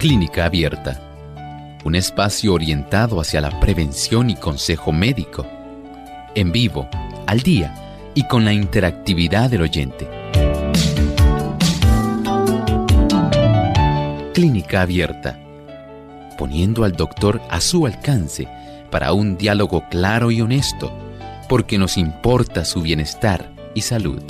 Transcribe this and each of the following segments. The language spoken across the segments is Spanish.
Clínica Abierta, un espacio orientado hacia la prevención y consejo médico, en vivo, al día y con la interactividad del oyente. Clínica Abierta, poniendo al doctor a su alcance para un diálogo claro y honesto, porque nos importa su bienestar y salud.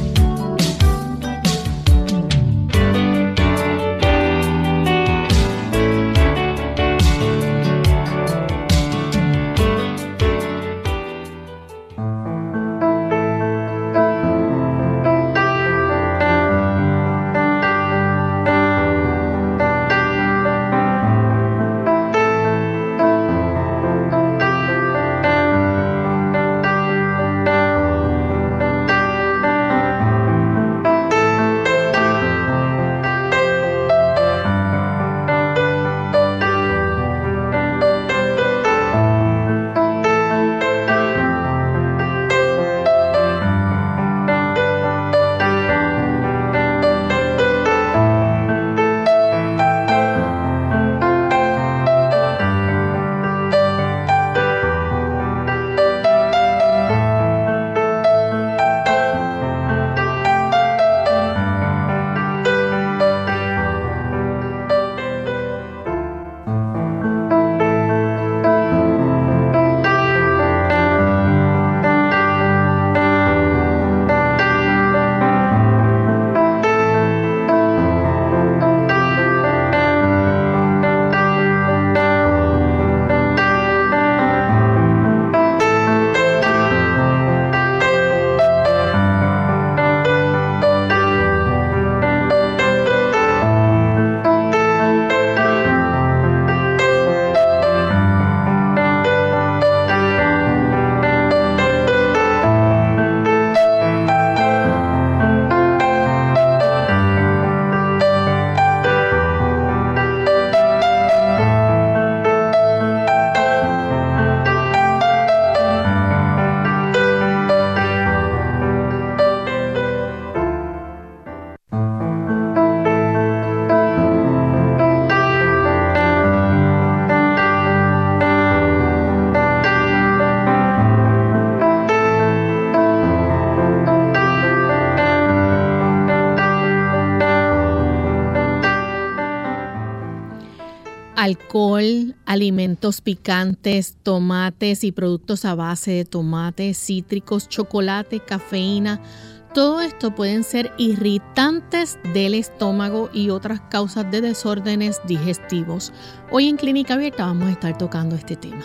Alcohol, alimentos picantes, tomates y productos a base de tomate, cítricos, chocolate, cafeína, todo esto pueden ser irritantes del estómago y otras causas de desórdenes digestivos. Hoy en Clínica Abierta vamos a estar tocando este tema.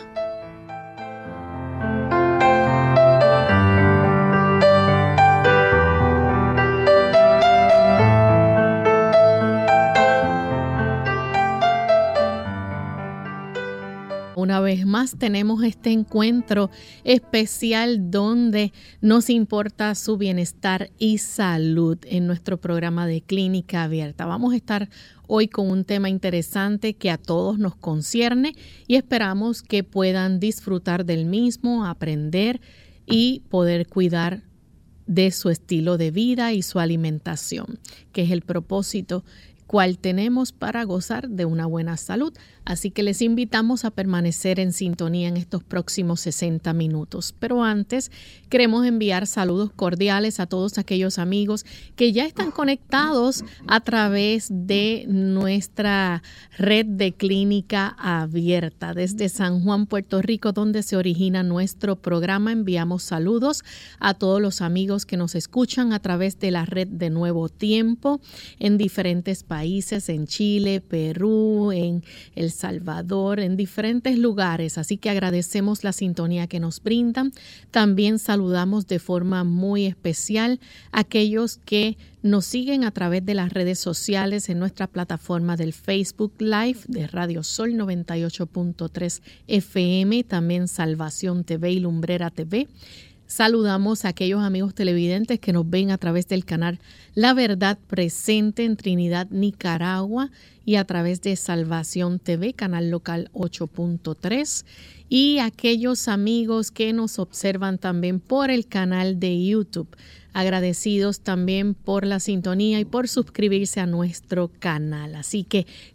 Una vez más tenemos este encuentro especial donde nos importa su bienestar y salud en nuestro programa de Clínica Abierta. Vamos a estar hoy con un tema interesante que a todos nos concierne y esperamos que puedan disfrutar del mismo, aprender y poder cuidar de su estilo de vida y su alimentación, que es el propósito cual tenemos para gozar de una buena salud. Así que les invitamos a permanecer en sintonía en estos próximos 60 minutos. Pero antes, queremos enviar saludos cordiales a todos aquellos amigos que ya están conectados a través de nuestra red de Clínica Abierta. Desde San Juan, Puerto Rico, donde se origina nuestro programa, enviamos saludos a todos los amigos que nos escuchan a través de la red de Nuevo Tiempo en diferentes países, en Chile, Perú, en El Salvador, en diferentes lugares. Así que agradecemos la sintonía que nos brindan. También saludamos de forma muy especial a aquellos que nos siguen a través de las redes sociales en nuestra plataforma del Facebook Live de Radio Sol 98.3 FM, también Salvación TV y Lumbrera TV. Saludamos a aquellos amigos televidentes que nos ven a través del canal La Verdad Presente en Trinidad, Nicaragua, y a través de Salvación TV, canal local 8.3, y aquellos amigos que nos observan también por el canal de YouTube. Agradecidos también por la sintonía y por suscribirse a nuestro canal. Así que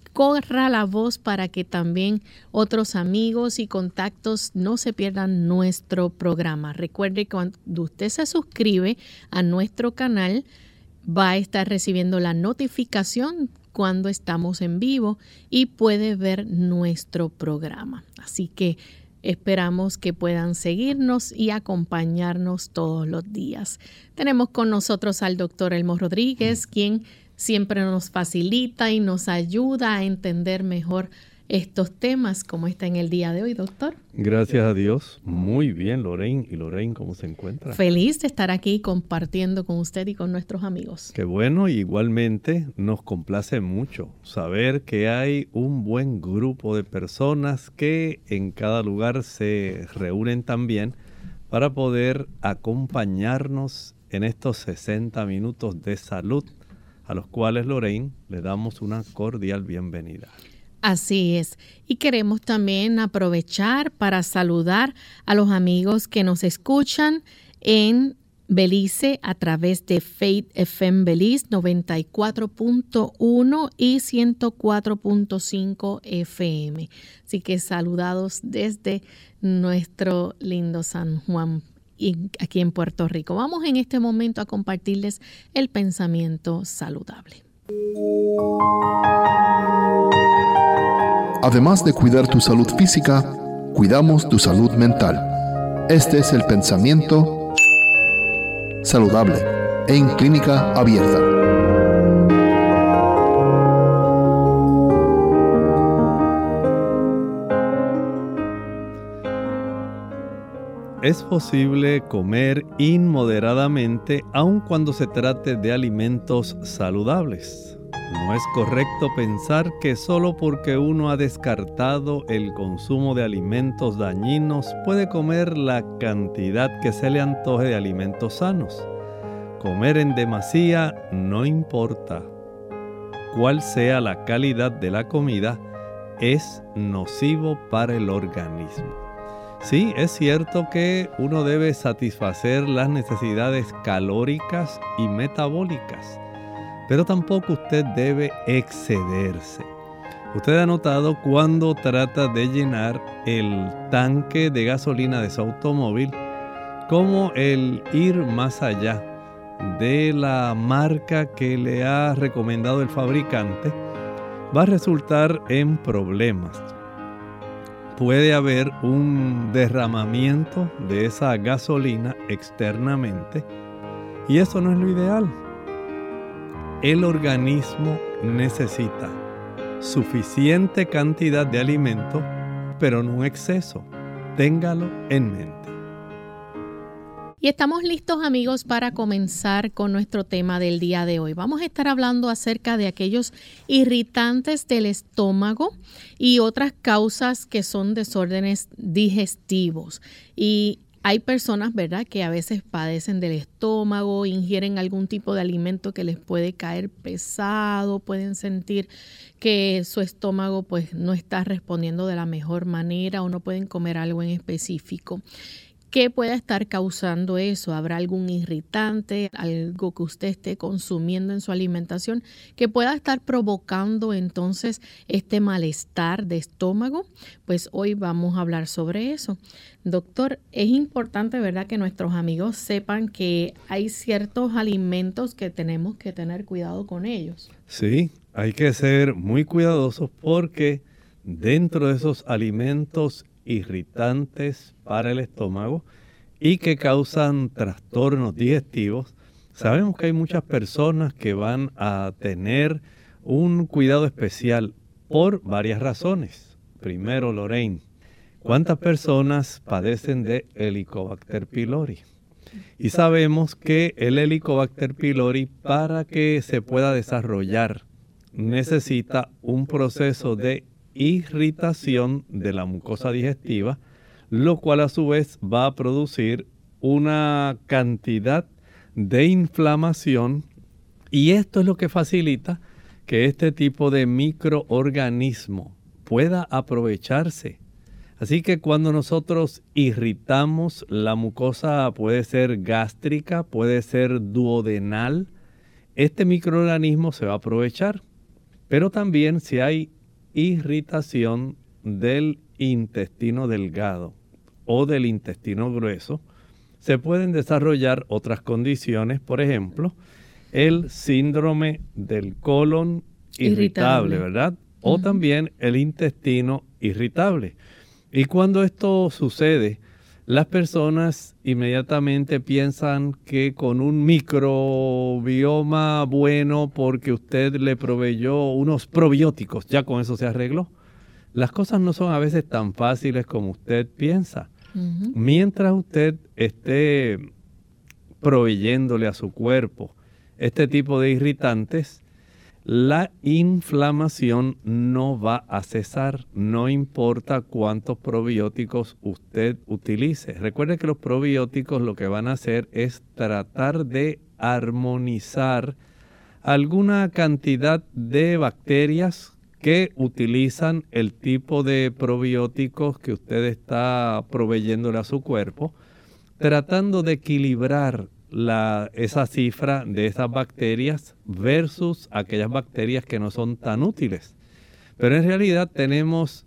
corra la voz para que también otros amigos y contactos no se pierdan nuestro programa. Recuerde que cuando usted se suscribe a nuestro canal, va a estar recibiendo la notificación cuando estamos en vivo y puede ver nuestro programa. Así que esperamos que puedan seguirnos y acompañarnos todos los días. Tenemos con nosotros al doctor Elmo Rodríguez, quien siempre nos facilita y nos ayuda a entender mejor estos temas, como está en el día de hoy, doctor. Gracias a Dios. Muy bien, Lorraine. ¿Y Lorraine cómo se encuentra? Feliz de estar aquí compartiendo con usted y con nuestros amigos. Qué bueno, igualmente nos complace mucho saber que hay un buen grupo de personas que en cada lugar se reúnen también para poder acompañarnos en estos 60 minutos de salud, a los cuales, Lorraine, le damos una cordial bienvenida. Así es. Y queremos también aprovechar para saludar a los amigos que nos escuchan en Belice a través de Faith FM Belice 94.1 y 104.5 FM. Así que saludados desde nuestro lindo San Juan y aquí en Puerto Rico. Vamos en este momento a compartirles el pensamiento saludable. Además de cuidar tu salud física, cuidamos tu salud mental. Este es el pensamiento saludable en Clínica Abierta. Es posible comer inmoderadamente aun cuando se trate de alimentos saludables. No es correcto pensar que solo porque uno ha descartado el consumo de alimentos dañinos puede comer la cantidad que se le antoje de alimentos sanos. Comer en demasía no importa cuál sea la calidad de la comida, es nocivo para el organismo. Sí, es cierto que uno debe satisfacer las necesidades calóricas y metabólicas, pero tampoco usted debe excederse. Usted ha notado cuando trata de llenar el tanque de gasolina de su automóvil, como el ir más allá de la marca que le ha recomendado el fabricante va a resultar en problemas. Puede haber un derramamiento de esa gasolina externamente y eso no es lo ideal. El organismo necesita suficiente cantidad de alimento, pero no un exceso. Téngalo en mente. Y estamos listos, amigos, para comenzar con nuestro tema del día de hoy. Vamos a estar hablando acerca de aquellos irritantes del estómago y otras causas que son desórdenes digestivos. Y hay personas, ¿verdad?, que a veces padecen del estómago, ingieren algún tipo de alimento que les puede caer pesado, pueden sentir que su estómago pues no está respondiendo de la mejor manera o no pueden comer algo en específico. ¿Qué puede estar causando eso? ¿Habrá algún irritante, algo que usted esté consumiendo en su alimentación que pueda estar provocando entonces este malestar de estómago? Pues hoy vamos a hablar sobre eso. Doctor, es importante, ¿verdad?, que nuestros amigos sepan que hay ciertos alimentos que tenemos que tener cuidado con ellos. Sí, hay que ser muy cuidadosos porque dentro de esos alimentos irritantes para el estómago y que causan trastornos digestivos, sabemos que hay muchas personas que van a tener un cuidado especial por varias razones. Primero, Lorraine, ¿cuántas personas padecen de Helicobacter pylori? Y sabemos que el Helicobacter pylori, para que se pueda desarrollar, necesita un proceso de irritación de la mucosa digestiva, lo cual a su vez va a producir una cantidad de inflamación, y esto es lo que facilita que este tipo de microorganismo pueda aprovecharse. Así que cuando nosotros irritamos, la mucosa puede ser gástrica, puede ser duodenal, este microorganismo se va a aprovechar. Pero también si hay irritación del intestino delgado o del intestino grueso, se pueden desarrollar otras condiciones, por ejemplo, el síndrome del colon irritable, ¿verdad? O también el intestino irritable. Y cuando esto sucede, las personas inmediatamente piensan que con un microbioma bueno, porque usted le proveyó unos probióticos, ya con eso se arregló. Las cosas no son a veces tan fáciles como usted piensa. Mientras usted esté proveyéndole a su cuerpo este tipo de irritantes, la inflamación no va a cesar, no importa cuántos probióticos usted utilice. Recuerde que los probióticos lo que van a hacer es tratar de armonizar alguna cantidad de bacterias que utilizan el tipo de probióticos que usted está proveyéndole a su cuerpo, tratando de equilibrar esa cifra de esas bacterias versus aquellas bacterias que no son tan útiles. Pero en realidad tenemos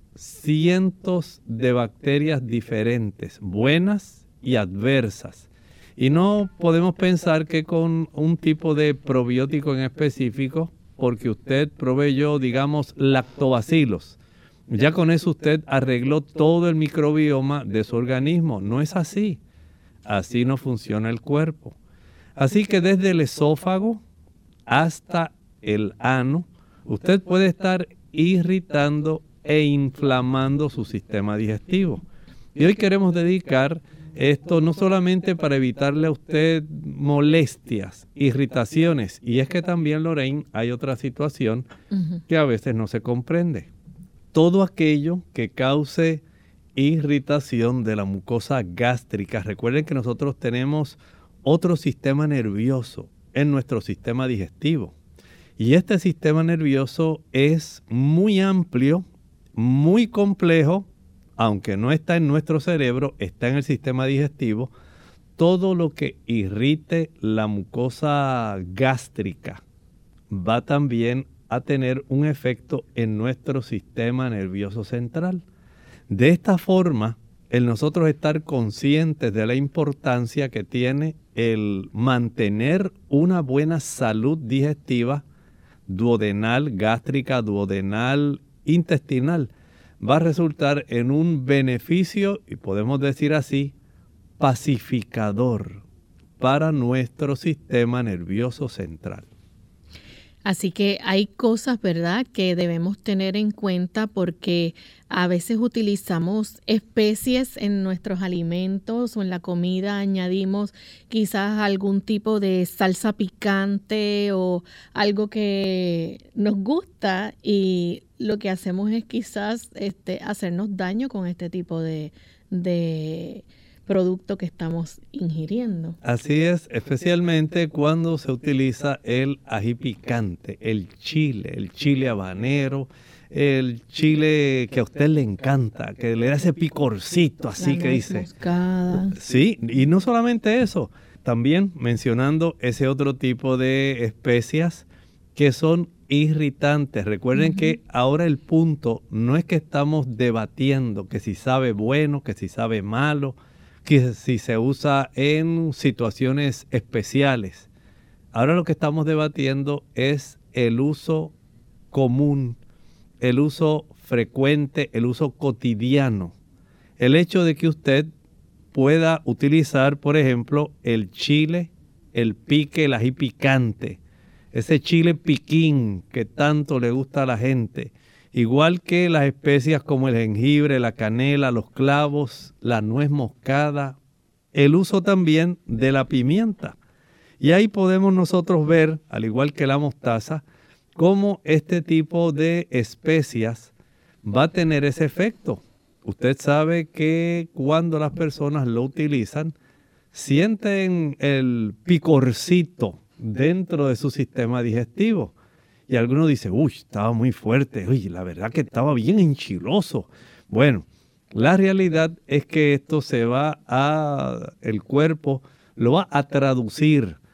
cientos de bacterias diferentes, buenas y adversas. Y no podemos pensar que con un tipo de probiótico en específico, porque usted proveyó, digamos, lactobacilos, ya con eso usted arregló todo el microbioma de su organismo. No es así. Así no funciona el cuerpo. Así que desde el esófago hasta el ano, usted puede estar irritando e inflamando su sistema digestivo. Y hoy queremos dedicar esto no solamente para evitarle a usted molestias, irritaciones, y es que también, Lorraine, hay otra situación que a veces no se comprende. Todo aquello que cause irritación de la mucosa gástrica. Recuerden que nosotros tenemos otro sistema nervioso en nuestro sistema digestivo. Y este sistema nervioso es muy amplio, muy complejo, aunque no está en nuestro cerebro, está en el sistema digestivo. Todo lo que irrite la mucosa gástrica va también a tener un efecto en nuestro sistema nervioso central. De esta forma, el nosotros estar conscientes de la importancia que tiene el mantener una buena salud digestiva, duodenal, gástrica, duodenal, intestinal, va a resultar en un beneficio, y podemos decir así, pacificador para nuestro sistema nervioso central. Así que hay cosas, ¿verdad?, que debemos tener en cuenta porque a veces utilizamos especies en nuestros alimentos o en la comida, añadimos quizás algún tipo de salsa picante o algo que nos gusta y lo que hacemos es quizás hacernos daño con este tipo de producto que estamos ingiriendo. Así es, especialmente cuando se utiliza el ají picante, el chile habanero, el chile que a usted le encanta, que le da ese picorcito así que dice. Moscada. Sí, y no solamente eso, también mencionando ese otro tipo de especias que son irritantes. Recuerden que ahora el punto no es que estamos debatiendo que si sabe bueno, que si sabe malo, que si se usa en situaciones especiales. Ahora lo que estamos debatiendo es el uso común, el uso frecuente, el uso cotidiano. El hecho de que usted pueda utilizar, por ejemplo, el chile, el pique, el ají picante, ese chile piquín que tanto le gusta a la gente, igual que las especias como el jengibre, la canela, los clavos, la nuez moscada, el uso también de la pimienta. Y ahí podemos nosotros ver, al igual que la mostaza, cómo este tipo de especias va a tener ese efecto. Usted sabe que cuando las personas lo utilizan, sienten el picorcito dentro de su sistema digestivo. Y algunos dicen, uy, estaba muy fuerte, uy, la verdad que estaba bien enchiloso. Bueno, la realidad es que esto el cuerpo lo va a traducir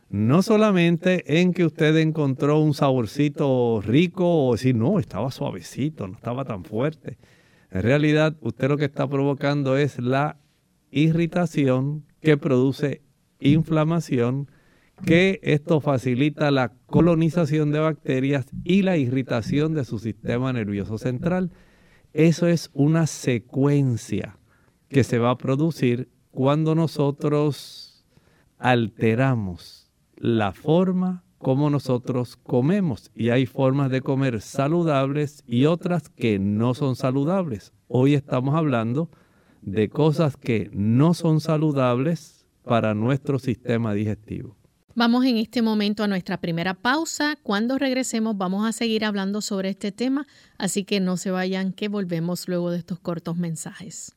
no solamente en que usted encontró un saborcito rico o decir, no, estaba suavecito, no estaba tan fuerte. En realidad, usted lo que está provocando es la irritación que produce inflamación, que esto facilita la colonización de bacterias y la irritación de su sistema nervioso central. Eso es una secuencia que se va a producir cuando nosotros alteramos la forma como nosotros comemos. Y hay formas de comer saludables y otras que no son saludables. Hoy estamos hablando de cosas que no son saludables para nuestro sistema digestivo. Vamos en este momento a nuestra primera pausa. Cuando regresemos vamos a seguir hablando sobre este tema, así que no se vayan, que volvemos luego de estos cortos mensajes.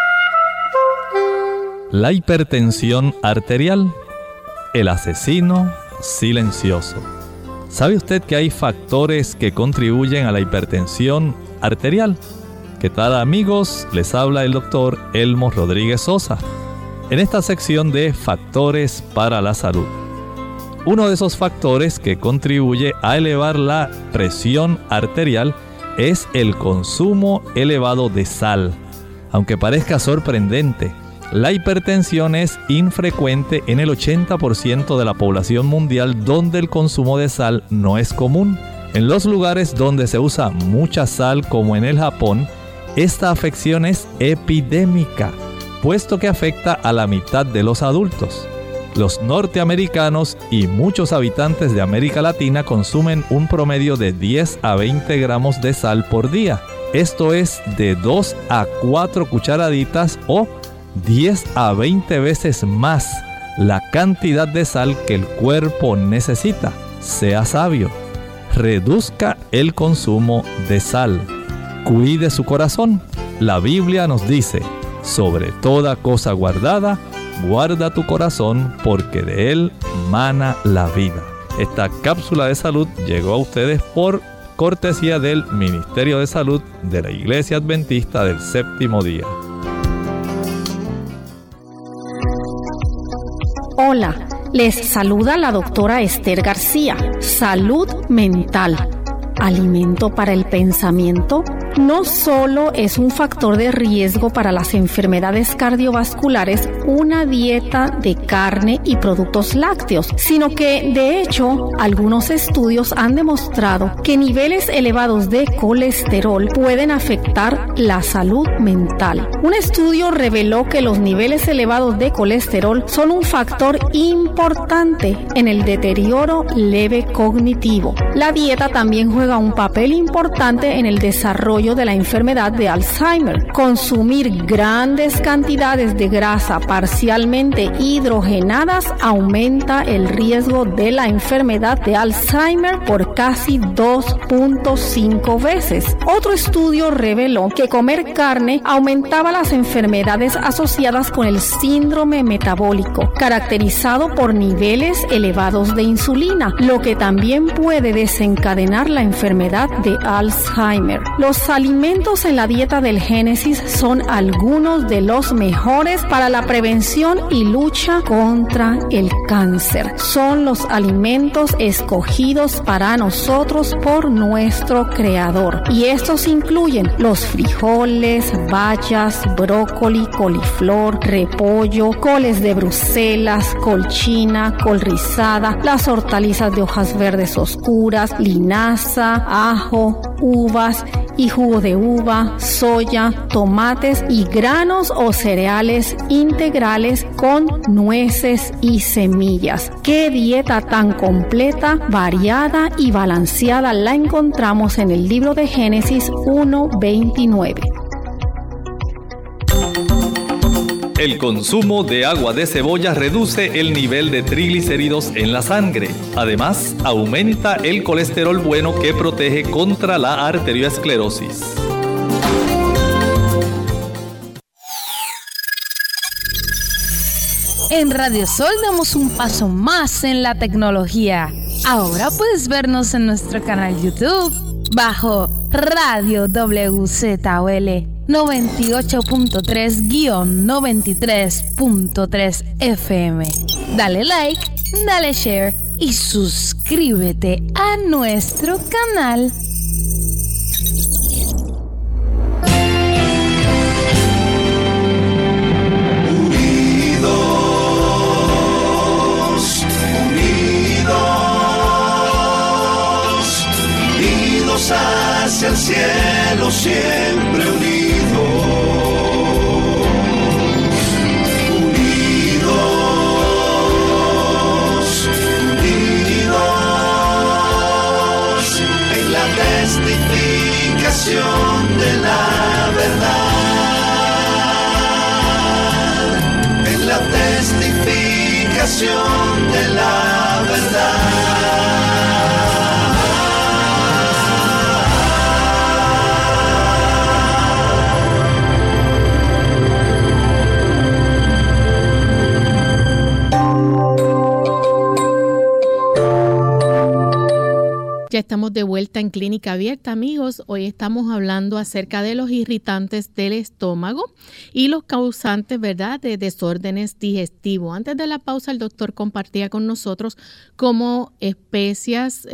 La hipertensión arterial, el asesino silencioso. ¿Sabe usted que hay factores que contribuyen a la hipertensión arterial? ¿Qué tal, amigos? Les habla el doctor Elmo Rodríguez Sosa en esta sección de Factores para la Salud. Uno de esos factores que contribuye a elevar la presión arterial es el consumo elevado de sal. Aunque parezca sorprendente, la hipertensión es infrecuente en el 80% de la población mundial donde el consumo de sal no es común. En los lugares donde se usa mucha sal, como en el Japón, esta afección es epidémica, puesto que afecta a la mitad de los adultos. Los norteamericanos y muchos habitantes de América Latina consumen un promedio de 10 a 20 gramos de sal por día. Esto es de 2 a 4 cucharaditas o 10 a 20 veces más la cantidad de sal que el cuerpo necesita. Sea sabio, reduzca el consumo de sal. Cuide su corazón. La Biblia nos dice, sobre toda cosa guardada, guarda tu corazón, porque de él mana la vida. Esta cápsula de salud llegó a ustedes por cortesía del Ministerio de Salud de la Iglesia Adventista del Séptimo Día. Hola, les saluda la doctora Esther García. Salud mental. Alimento para el pensamiento no solo es un factor de riesgo para las enfermedades cardiovasculares una dieta de carne y productos lácteos, sino que, de hecho, algunos estudios han demostrado que niveles elevados de colesterol pueden afectar la salud mental. Un estudio reveló que los niveles elevados de colesterol son un factor importante en el deterioro leve cognitivo. La dieta también juega un papel importante en el desarrollo de la enfermedad de Alzheimer. Consumir grandes cantidades de grasa parcialmente hidrogenadas aumenta el riesgo de la enfermedad de Alzheimer por casi 2.5 veces. Otro estudio reveló que comer carne aumentaba las enfermedades asociadas con el síndrome metabólico, caracterizado por niveles elevados de insulina, lo que también puede desencadenar la enfermedad de Alzheimer. Los alimentos en la dieta del Génesis son algunos de los mejores para la prevención y lucha contra el cáncer. Son los alimentos escogidos para nosotros por nuestro Creador. Y estos incluyen los frijoles, bayas, brócoli, coliflor, repollo, coles de Bruselas, col china, col rizada, las hortalizas de hojas verdes oscuras, linaza, ajo, uvas y jugo de uva, soya, tomates y granos o cereales integrales con nueces y semillas. ¡Qué dieta tan completa, variada y balanceada la encontramos en el libro de Génesis 1:29! El consumo de agua de cebolla reduce el nivel de triglicéridos en la sangre. Además, aumenta el colesterol bueno que protege contra la arteriosclerosis. En Radio Sol damos un paso más en la tecnología. Ahora puedes vernos en nuestro canal YouTube bajo Radio WZOL 98.3-93.3 FM. Dale like dale share y suscríbete a nuestro canal. Unidos hacia el cielo, siempre unidos, unidos en la testificación de la verdad, en la testificación de la verdad. Ya estamos de vuelta en Clínica Abierta, amigos. Hoy estamos hablando acerca de los irritantes del estómago y los causantes, ¿verdad?, de desórdenes digestivos. Antes de la pausa, el doctor compartía con nosotros cómo especias,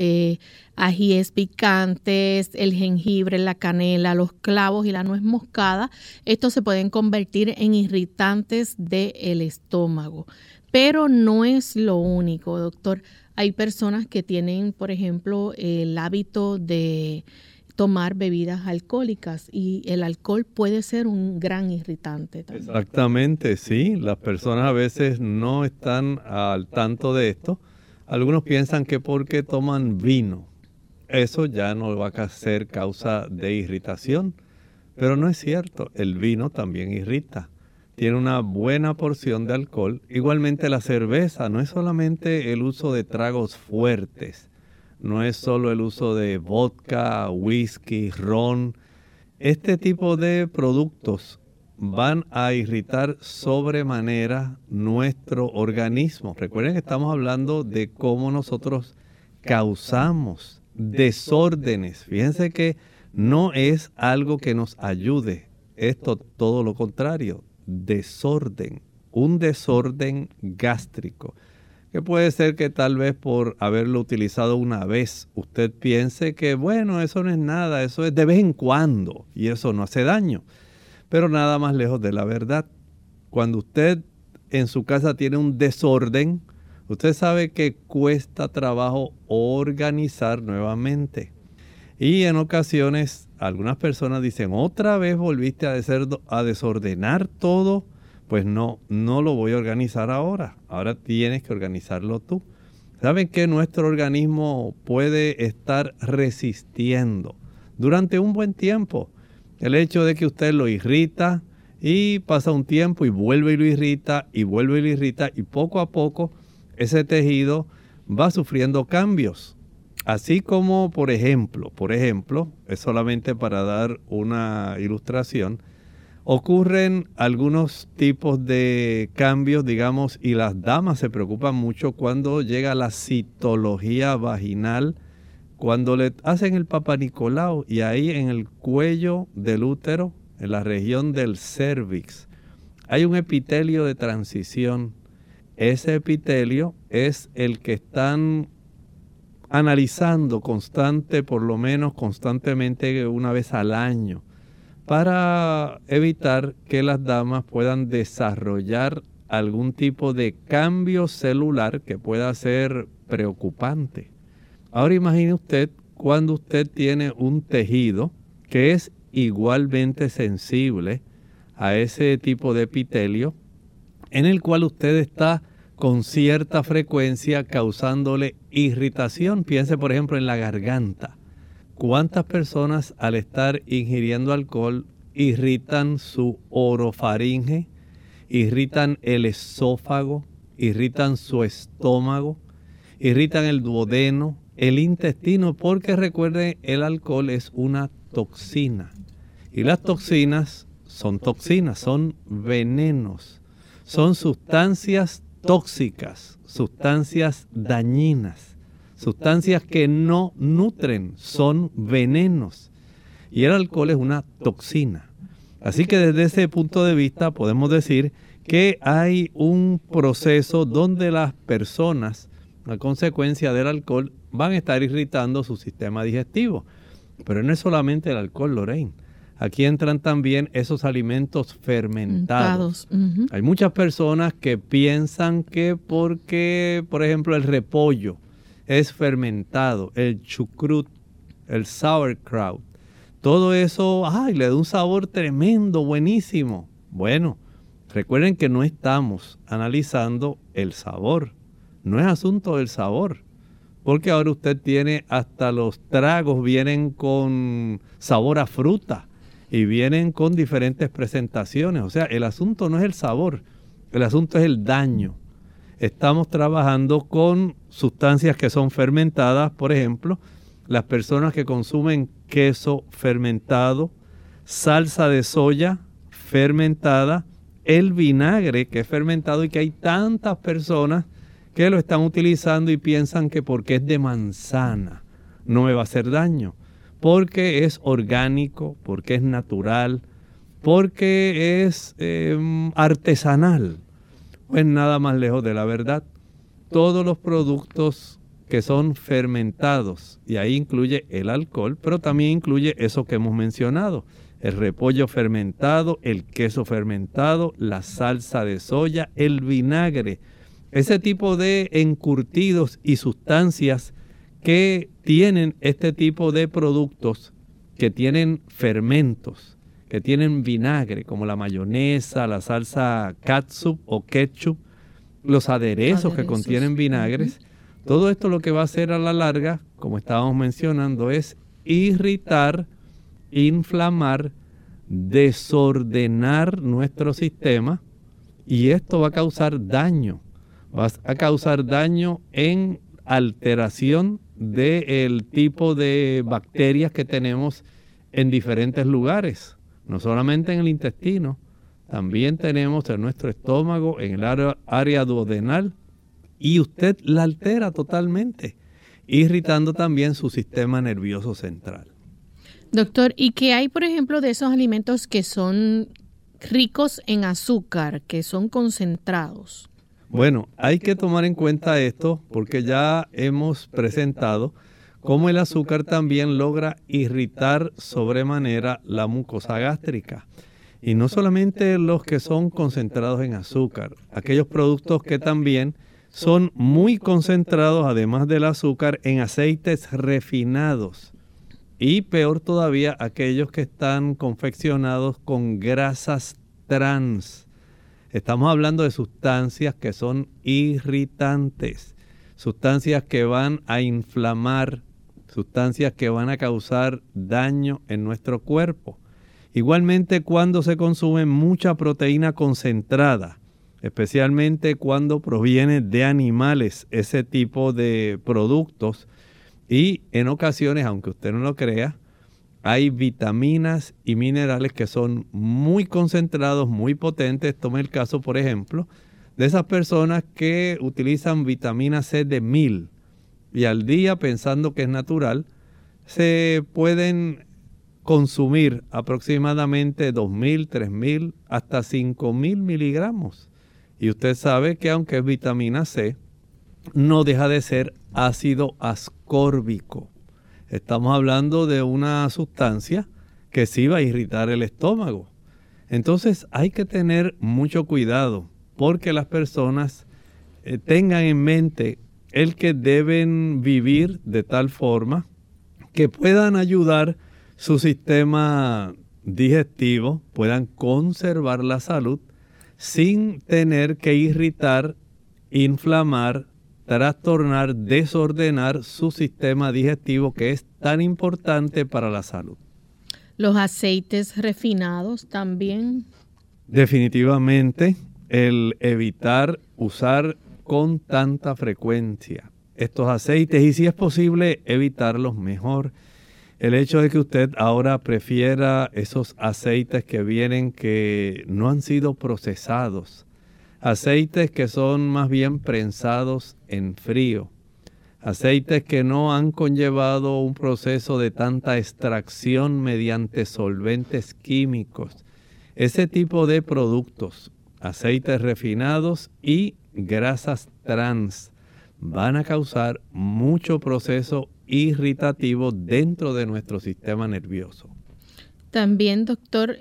ajíes picantes, el jengibre, la canela, los clavos y la nuez moscada, estos se pueden convertir en irritantes del estómago. Pero no es lo único, doctor. Hay personas que tienen, por ejemplo, el hábito de tomar bebidas alcohólicas y el alcohol puede ser un gran irritante también. Exactamente, sí. Las personas a veces no están al tanto de esto. Algunos piensan que porque toman vino, eso ya no va a ser causa de irritación. Pero no es cierto, el vino también irrita. Tiene una buena porción de alcohol. Igualmente la cerveza, no es solamente el uso de tragos fuertes, no es solo el uso de vodka, whisky, ron. Este tipo de productos van a irritar sobremanera nuestro organismo. Recuerden que estamos hablando de cómo nosotros causamos desórdenes. Fíjense que no es algo que nos ayude, esto todo lo contrario. Desorden, un desorden gástrico, que puede ser que tal vez por haberlo utilizado una vez, usted piense que bueno, eso no es nada, eso es de vez en cuando y eso no hace daño, pero nada más lejos de la verdad. Cuando usted en su casa tiene un desorden, usted sabe que cuesta trabajo organizar nuevamente. Y en ocasiones algunas personas dicen, ¿otra vez volviste a desordenar todo? Pues no lo voy a organizar ahora. Ahora tienes que organizarlo tú. ¿Saben que nuestro organismo puede estar resistiendo durante un buen tiempo? El hecho de que usted lo irrita y pasa un tiempo y vuelve y lo irrita y vuelve y lo irrita y poco a poco ese tejido va sufriendo cambios. Así como, por ejemplo, es solamente para dar una ilustración, ocurren algunos tipos de cambios, digamos, y las damas se preocupan mucho cuando llega la citología vaginal, cuando le hacen el Papá Nicolau y ahí en el cuello del útero, en la región del cervix, hay un epitelio de transición. Ese epitelio es el que están analizando por lo menos constantemente una vez al año, para evitar que las damas puedan desarrollar algún tipo de cambio celular que pueda ser preocupante. Ahora imagine usted cuando usted tiene un tejido que es igualmente sensible a ese tipo de epitelio, en el cual usted está con cierta frecuencia causándole irritación. Piense, por ejemplo, en la garganta. ¿Cuántas personas al estar ingiriendo alcohol irritan su orofaringe, irritan el esófago, irritan su estómago, irritan el duodeno, el intestino? Porque recuerde, el alcohol es una toxina. Y las toxinas, son venenos, son sustancias tóxicas, sustancias dañinas, sustancias que no nutren, son venenos. Y el alcohol es una toxina. Así que desde ese punto de vista podemos decir que hay un proceso donde las personas, a consecuencia del alcohol, van a estar irritando su sistema digestivo. Pero no es solamente el alcohol, Lorraine. Aquí entran también esos alimentos fermentados. Hay muchas personas que piensan que porque, por ejemplo, el repollo es fermentado, el chucrut, el sauerkraut, todo eso, le da un sabor tremendo, buenísimo. Bueno, recuerden que no estamos analizando el sabor. No es asunto del sabor. Porque ahora usted tiene hasta los tragos, vienen con sabor a fruta y vienen con diferentes presentaciones. O sea, el asunto no es el sabor, el asunto es el daño. Estamos trabajando con sustancias que son fermentadas, por ejemplo, las personas que consumen queso fermentado, salsa de soya fermentada, el vinagre que es fermentado y que hay tantas personas que lo están utilizando y piensan que porque es de manzana no me va a hacer daño, porque es orgánico, porque es natural, porque es artesanal. Pues nada más lejos de la verdad. Todos los productos que son fermentados, y ahí incluye el alcohol, pero también incluye eso que hemos mencionado, el repollo fermentado, el queso fermentado, la salsa de soya, el vinagre, ese tipo de encurtidos y sustancias que tienen este tipo de productos, que tienen fermentos, que tienen vinagre, como la mayonesa, la salsa catsup o ketchup, los aderezos que contienen vinagres. Todo esto lo que va a hacer a la larga, como estábamos mencionando, es irritar, inflamar, desordenar nuestro sistema, y esto va a causar daño. Va a causar daño en alteración del tipo de bacterias que tenemos en diferentes lugares. No solamente en el intestino, también tenemos en nuestro estómago, en el área duodenal, y usted la altera totalmente, irritando también su sistema nervioso central. Doctor, ¿y qué hay, por ejemplo, de esos alimentos que son ricos en azúcar, que son concentrados? Bueno, hay que tomar en cuenta esto porque ya hemos presentado cómo el azúcar también logra irritar sobremanera la mucosa gástrica. Y no solamente los que son concentrados en azúcar, aquellos productos que también son muy concentrados, además del azúcar, en aceites refinados. Y peor todavía, aquellos que están confeccionados con grasas trans. Estamos hablando de sustancias que son irritantes, sustancias que van a inflamar, sustancias que van a causar daño en nuestro cuerpo. Igualmente cuando se consume mucha proteína concentrada, especialmente cuando proviene de animales, ese tipo de productos, y en ocasiones, aunque usted no lo crea, hay vitaminas y minerales que son muy concentrados, muy potentes. Tome el caso, por ejemplo, de esas personas que utilizan vitamina C de 1000 y al día, pensando que es natural, se pueden consumir aproximadamente 2000, 3000, hasta 5000 miligramos. Y usted sabe que aunque es vitamina C, no deja de ser ácido ascórbico. Estamos hablando de una sustancia que sí va a irritar el estómago. Entonces hay que tener mucho cuidado porque las personas tengan en mente el que deben vivir de tal forma que puedan ayudar su sistema digestivo, puedan conservar la salud sin tener que irritar, inflamar, trastornar, desordenar su sistema digestivo, que es tan importante para la salud. ¿Los aceites refinados también? Definitivamente, el evitar usar con tanta frecuencia estos aceites, y si es posible evitarlos mejor. El hecho de que usted ahora prefiera esos aceites que vienen que no han sido procesados, aceites que son más bien prensados en frío, aceites que no han conllevado un proceso de tanta extracción mediante solventes químicos. Ese tipo de productos aceites refinados y grasas trans van a causar mucho proceso irritativo dentro de nuestro sistema nervioso. También, doctor,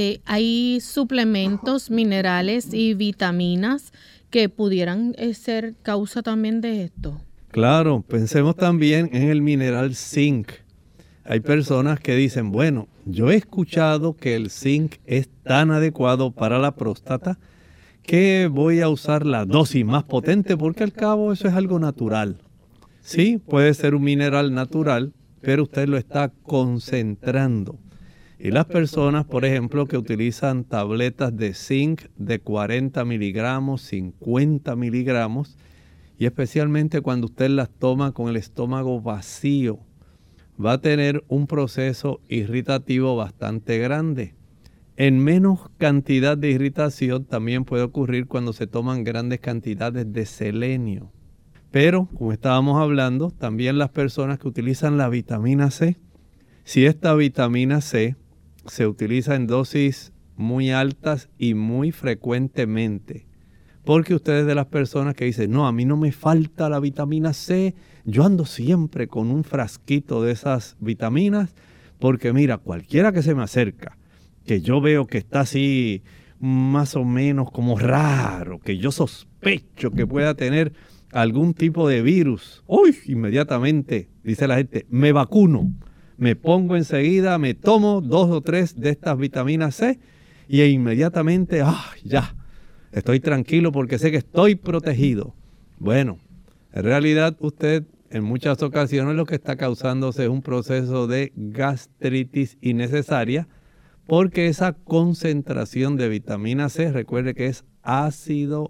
hay suplementos, minerales y vitaminas que pudieran ser causa también de esto. Claro, pensemos también en el mineral zinc. Hay personas que dicen, bueno, yo he escuchado que el zinc es tan adecuado para la próstata que voy a usar la dosis más potente porque al cabo eso es algo natural. Sí, puede ser un mineral natural, pero usted lo está concentrando. Y las personas, por ejemplo, que utilizan tabletas de zinc de 40 miligramos, 50 miligramos, y especialmente cuando usted las toma con el estómago vacío, va a tener un proceso irritativo bastante grande. En menos cantidad de irritación también puede ocurrir cuando se toman grandes cantidades de selenio. Pero, como estábamos hablando, también las personas que utilizan la vitamina C, si esta vitamina C se utiliza en dosis muy altas y muy frecuentemente, porque ustedes de las personas que dicen, no, a mí no me falta la vitamina C, yo ando siempre con un frasquito de esas vitaminas, porque mira, cualquiera que se me acerca, que yo veo que está así más o menos como raro, que yo sospecho que pueda tener algún tipo de virus, ¡uy! Inmediatamente, dice la gente, me vacuno, me pongo enseguida, me tomo 2 o 3 de estas vitaminas C y inmediatamente, ya, estoy tranquilo porque sé que estoy protegido. Bueno, en realidad usted en muchas ocasiones lo que está causándose es un proceso de gastritis innecesaria porque esa concentración de vitamina C, recuerde que es ácido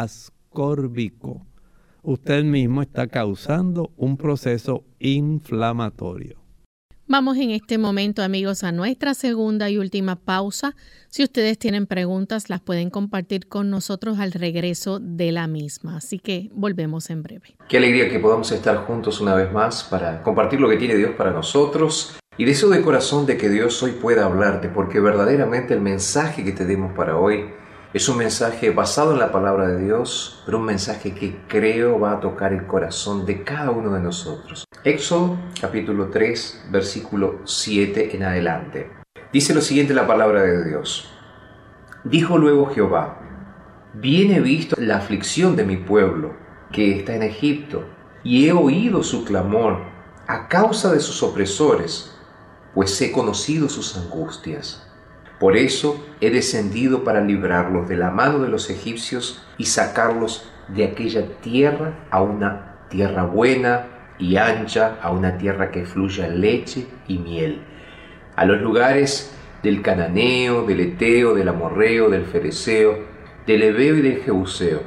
ascórbico. Usted mismo está causando un proceso inflamatorio. Vamos en este momento, amigos, a nuestra segunda y última pausa. Si ustedes tienen preguntas, las pueden compartir con nosotros al regreso de la misma. Así que volvemos en breve. Qué alegría que podamos estar juntos una vez más para compartir lo que tiene Dios para nosotros. Y deseo de corazón de que Dios hoy pueda hablarte, porque verdaderamente el mensaje que tenemos para hoy es un mensaje basado en la palabra de Dios, pero un mensaje que creo va a tocar el corazón de cada uno de nosotros. Éxodo capítulo 3, versículo 7 en adelante. Dice lo siguiente la palabra de Dios. Dijo luego Jehová, bien he visto la aflicción de mi pueblo, que está en Egipto, y he oído su clamor a causa de sus opresores, pues he conocido sus angustias. Por eso he descendido para librarlos de la mano de los egipcios y sacarlos de aquella tierra a una tierra buena y ancha, a una tierra que fluya leche y miel, a los lugares del cananeo, del eteo, del amorreo, del fereceo, del heveo y del jebuseo,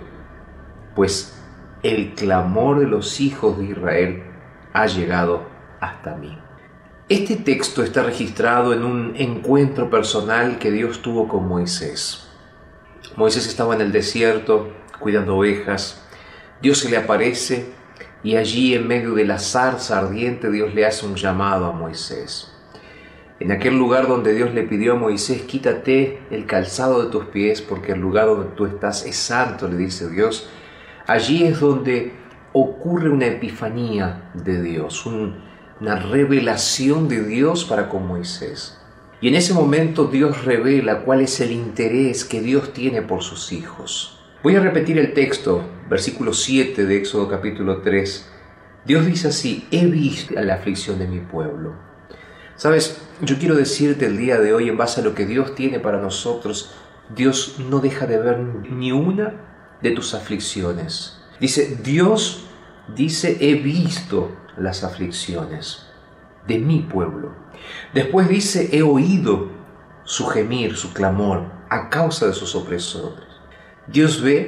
pues el clamor de los hijos de Israel ha llegado hasta mí. Este texto está registrado en un encuentro personal que Dios tuvo con Moisés. Moisés estaba en el desierto cuidando ovejas. Dios se le aparece y allí en medio de la zarza ardiente Dios le hace un llamado a Moisés. En aquel lugar donde Dios le pidió a Moisés, quítate el calzado de tus pies porque el lugar donde tú estás es santo, le dice Dios. Allí es donde ocurre una epifanía de Dios, una revelación de Dios para con Moisés. Y en ese momento Dios revela cuál es el interés que Dios tiene por sus hijos. Voy a repetir el texto, versículo 7 de Éxodo capítulo 3. Dios dice así, he visto la aflicción de mi pueblo. Sabes, yo quiero decirte el día de hoy, en base a lo que Dios tiene para nosotros, Dios no deja de ver ni una de tus aflicciones. Dios dice, he visto las aflicciones de mi pueblo. Después dice, he oído su gemir, su clamor, a causa de sus opresores. Dios ve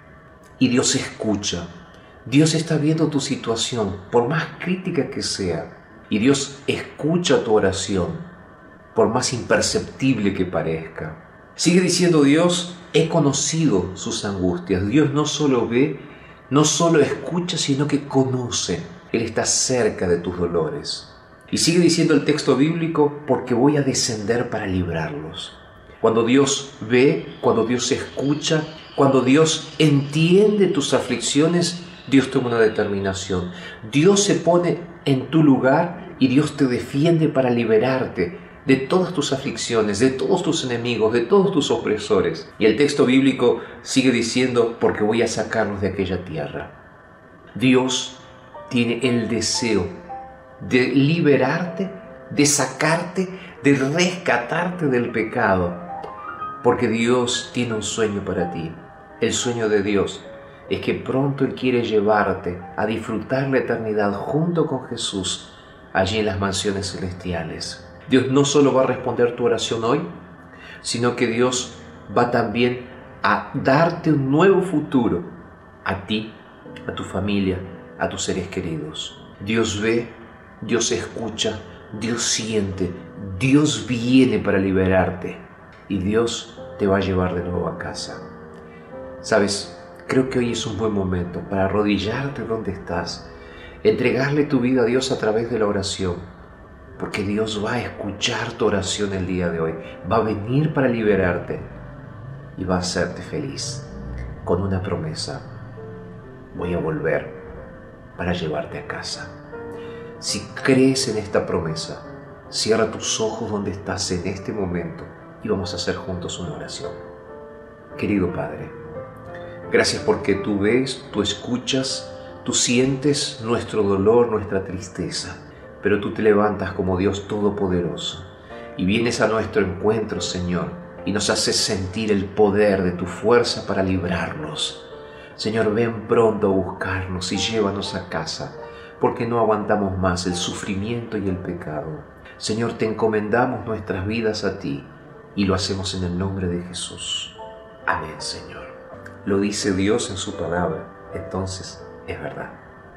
y Dios escucha. Dios está viendo tu situación, por más crítica que sea, y Dios escucha tu oración, por más imperceptible que parezca. Sigue diciendo Dios, he conocido sus angustias. Dios no solo ve, no solo escucha, sino que conoce. Él está cerca de tus dolores. Y sigue diciendo el texto bíblico, porque voy a descender para librarlos. Cuando Dios ve, cuando Dios escucha, cuando Dios entiende tus aflicciones, Dios toma una determinación. Dios se pone en tu lugar y Dios te defiende para liberarte de todas tus aflicciones, de todos tus enemigos, de todos tus opresores. Y el texto bíblico sigue diciendo, porque voy a sacarlos de aquella tierra. Dios tiene el deseo de liberarte, de sacarte, de rescatarte del pecado, porque Dios tiene un sueño para ti. El sueño de Dios es que pronto Él quiere llevarte a disfrutar la eternidad junto con Jesús allí en las mansiones celestiales. Dios no solo va a responder tu oración hoy, sino que Dios va también a darte un nuevo futuro a ti, a tu familia, a tus seres queridos. Dios ve, Dios escucha, Dios siente, Dios viene para liberarte y Dios te va a llevar de nuevo a casa. ¿Sabes? Creo que hoy es un buen momento para arrodillarte donde estás, entregarle tu vida a Dios a través de la oración, porque Dios va a escuchar tu oración el día de hoy, va a venir para liberarte y va a hacerte feliz con una promesa: voy a volver para llevarte a casa. Si crees en esta promesa, cierra tus ojos donde estás en este momento y vamos a hacer juntos una oración. Querido Padre, gracias porque tú ves, tú escuchas, tú sientes nuestro dolor, nuestra tristeza, pero tú te levantas como Dios Todopoderoso y vienes a nuestro encuentro, Señor, y nos haces sentir el poder de tu fuerza para librarnos. Señor, ven pronto a buscarnos y llévanos a casa, porque no aguantamos más el sufrimiento y el pecado. Señor, te encomendamos nuestras vidas a ti y lo hacemos en el nombre de Jesús. Amén, Señor. Lo dice Dios en su palabra, entonces es verdad.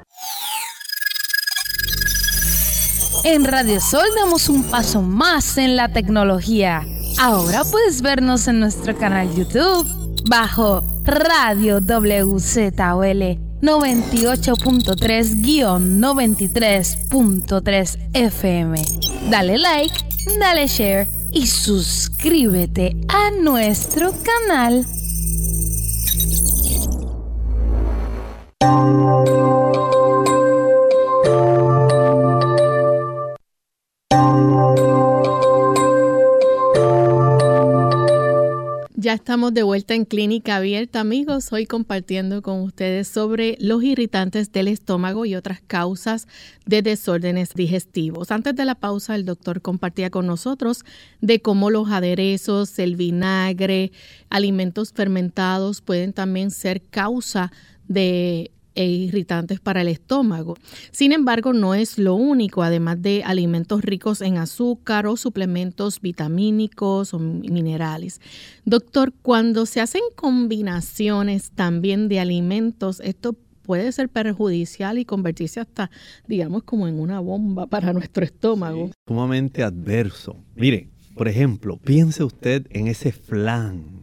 En Radio Sol damos un paso más en la tecnología. Ahora puedes vernos en nuestro canal YouTube bajo Radio WZOL 98.3-93.3 FM. Dale like, dale share y suscríbete a nuestro canal. Ya estamos de vuelta en Clínica Abierta, amigos. Hoy compartiendo con ustedes sobre los irritantes del estómago y otras causas de desórdenes digestivos. Antes de la pausa, el doctor compartía con nosotros de cómo los aderezos, el vinagre, alimentos fermentados pueden también ser causa de irritantes para el estómago. Sin embargo, no es lo único, además de alimentos ricos en azúcar o suplementos vitamínicos o minerales. Doctor, cuando se hacen combinaciones también de alimentos, esto puede ser perjudicial y convertirse hasta, digamos, como en una bomba para nuestro estómago. Sí, sumamente adverso. Mire, por ejemplo, piense usted en ese flan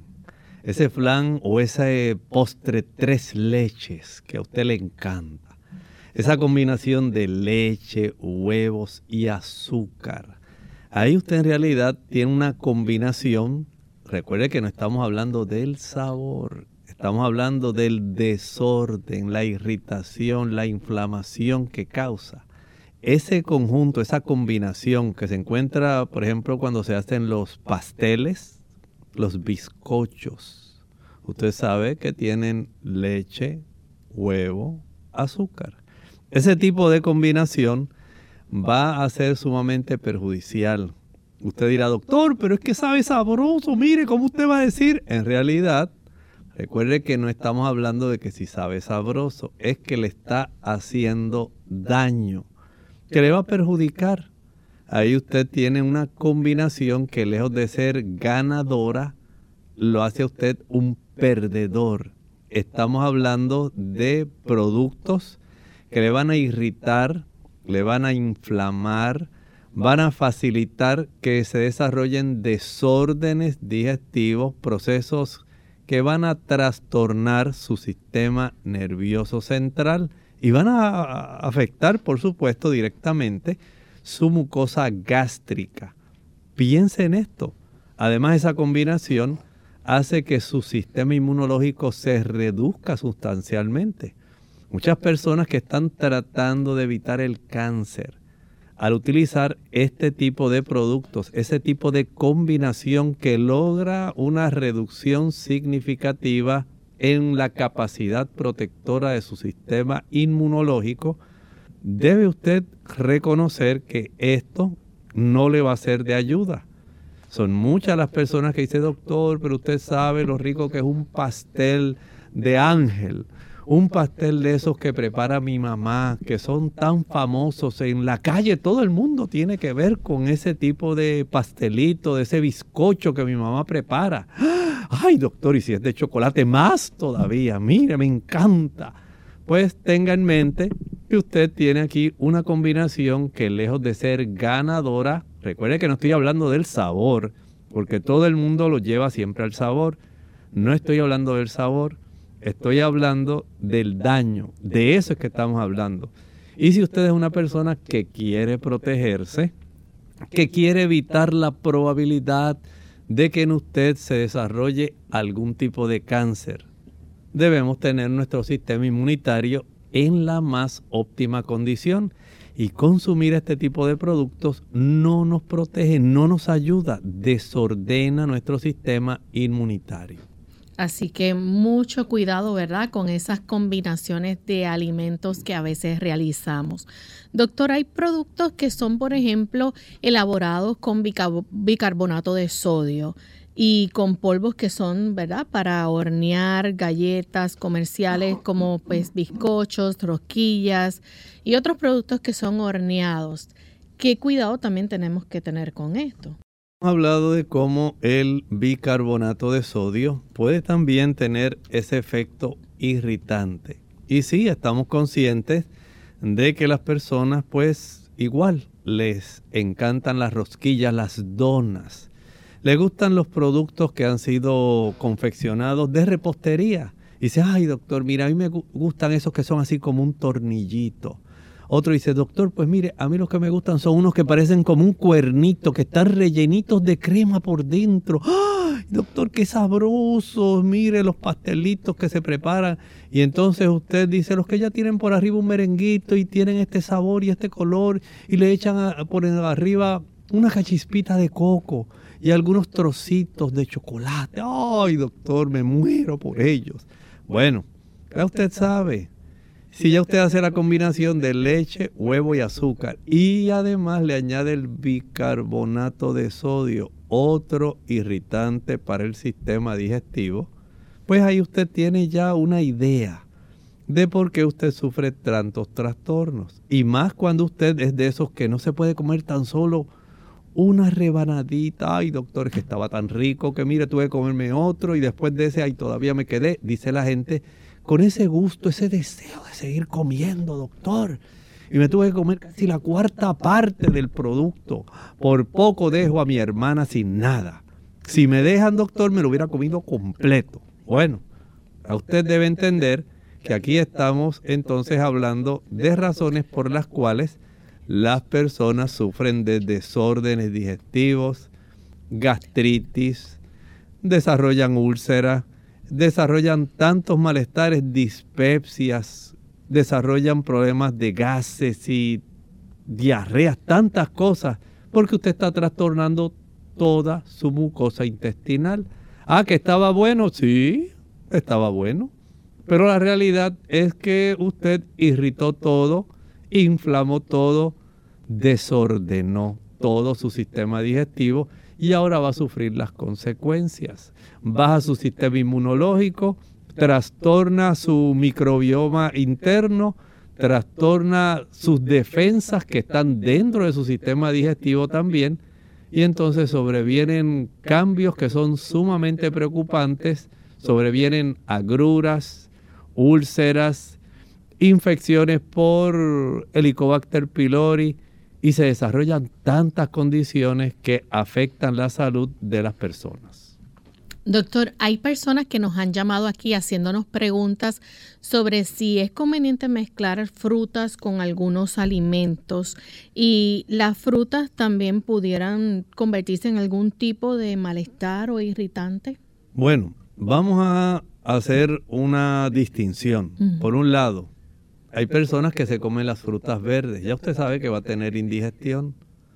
o ese postre 3 leches que a usted le encanta. Esa combinación de leche, huevos y azúcar. Ahí usted en realidad tiene una combinación. Recuerde que no estamos hablando del sabor, estamos hablando del desorden, la irritación, la inflamación que causa. Ese conjunto, esa combinación que se encuentra, por ejemplo, cuando se hacen los pasteles, los bizcochos, usted sabe que tienen leche, huevo, azúcar. Ese tipo de combinación va a ser sumamente perjudicial. Usted dirá, doctor, pero es que sabe sabroso, mire cómo usted va a decir. En realidad, recuerde que no estamos hablando de que si sabe sabroso, es que le está haciendo daño, que le va a perjudicar. Ahí usted tiene una combinación que lejos de ser ganadora, lo hace a usted un perdedor. Estamos hablando de productos que le van a irritar, le van a inflamar, van a facilitar que se desarrollen desórdenes digestivos, procesos que van a trastornar su sistema nervioso central y van a afectar, por supuesto, directamente su mucosa gástrica. Piense en esto. Además, esa combinación hace que su sistema inmunológico se reduzca sustancialmente. Muchas personas que están tratando de evitar el cáncer, al utilizar este tipo de productos, ese tipo de combinación que logra una reducción significativa en la capacidad protectora de su sistema inmunológico, debe usted reconocer que esto no le va a ser de ayuda. Son muchas las personas que dicen, doctor, pero usted sabe lo rico que es un pastel de ángel, un pastel de esos que prepara mi mamá, que son tan famosos en la calle. Todo el mundo tiene que ver con ese tipo de pastelito, de ese bizcocho que mi mamá prepara. Ay, doctor, y si es de chocolate, más todavía. Mire, me encanta. Pues tenga en mente que usted tiene aquí una combinación que lejos de ser ganadora, recuerde que no estoy hablando del sabor, porque todo el mundo lo lleva siempre al sabor. No estoy hablando del sabor, estoy hablando del daño. De eso es que estamos hablando. Y si usted es una persona que quiere protegerse, que quiere evitar la probabilidad de que en usted se desarrolle algún tipo de cáncer, debemos tener nuestro sistema inmunitario en la más óptima condición. Y consumir este tipo de productos no nos protege, no nos ayuda, desordena nuestro sistema inmunitario. Así que mucho cuidado, ¿verdad?, con esas combinaciones de alimentos que a veces realizamos. Doctor, hay productos que son, por ejemplo, elaborados con bicarbonato de sodio y con polvos que son, ¿verdad?, para hornear galletas comerciales como pues bizcochos, rosquillas y otros productos que son horneados. ¿Qué cuidado también tenemos que tener con esto? Hemos hablado de cómo el bicarbonato de sodio puede también tener ese efecto irritante. Y sí, estamos conscientes de que las personas pues igual les encantan las rosquillas, las donas. Les gustan los productos que han sido confeccionados de repostería. Y dice, ay doctor, mira, a mí me gustan esos que son así como un tornillito. Otro dice, doctor, pues mire, a mí los que me gustan son unos que parecen como un cuernito, que están rellenitos de crema por dentro. ¡Ay, doctor, qué sabrosos! Mire los pastelitos que se preparan. Y entonces usted dice, los que ya tienen por arriba un merenguito y tienen este sabor y este color, y le echan por arriba una cachispita de coco y algunos trocitos de chocolate. ¡Ay, doctor, me muero por ellos! Bueno, ya usted sabe. Si ya usted hace la combinación de leche, huevo y azúcar y además le añade el bicarbonato de sodio, otro irritante para el sistema digestivo, pues ahí usted tiene ya una idea de por qué usted sufre tantos trastornos. Y más cuando usted es de esos que no se puede comer tan solo una rebanadita. Ay, doctor, que estaba tan rico que mire, tuve que comerme otro y después de ese, ay, todavía me quedé, dice la gente, con ese gusto, ese deseo de seguir comiendo, doctor. Y me tuve que comer casi la cuarta parte del producto. Por poco dejo a mi hermana sin nada. Si me dejan, doctor, me lo hubiera comido completo. Bueno, a usted debe entender que aquí estamos entonces hablando de razones por las cuales las personas sufren de desórdenes digestivos, gastritis, desarrollan úlceras, desarrollan tantos malestares, dispepsias, desarrollan problemas de gases y diarreas, tantas cosas, porque usted está trastornando toda su mucosa intestinal. Ah, ¿que estaba bueno? Sí, estaba bueno. Pero la realidad es que usted irritó todo, inflamó todo, desordenó todo su sistema digestivo y ahora va a sufrir las consecuencias. Baja su sistema inmunológico, trastorna su microbioma interno, trastorna sus defensas que están dentro de su sistema digestivo también, y entonces sobrevienen cambios que son sumamente preocupantes, sobrevienen agruras, úlceras, infecciones por Helicobacter pylori, y se desarrollan tantas condiciones que afectan la salud de las personas. Doctor, hay personas que nos han llamado aquí haciéndonos preguntas sobre si es conveniente mezclar frutas con algunos alimentos y las frutas también pudieran convertirse en algún tipo de malestar o irritante. Bueno, vamos a hacer una distinción. Por un lado, hay personas que se comen las frutas verdes. Ya usted sabe que va a tener indigestión.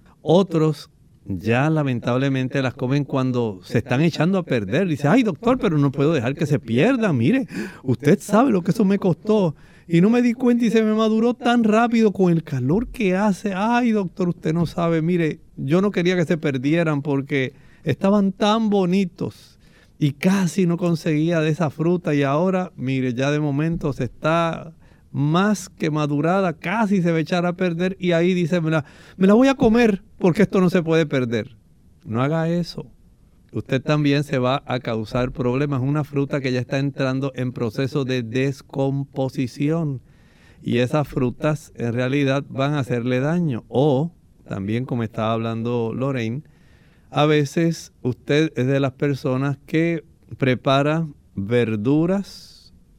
Otros ya lamentablemente las comen cuando se están echando a perder. Dice, ay doctor, pero no puedo dejar que se pierdan. Mire, usted sabe lo que eso me costó. Y no me di cuenta y se me maduró tan rápido con el calor que hace. Ay doctor, usted no sabe. Mire, yo no quería que se perdieran porque estaban tan bonitos. Y casi no conseguía de esa fruta. Y ahora, mire, ya de momento se está más que madurada, casi se va a echar a perder y ahí dice, me la voy a comer porque esto no se puede perder. No haga eso. Usted también se va a causar problemas. Una fruta que ya está entrando en proceso de descomposición y esas frutas en realidad van a hacerle daño. O también, como estaba hablando Lorraine, a veces usted es de las personas que prepara verduras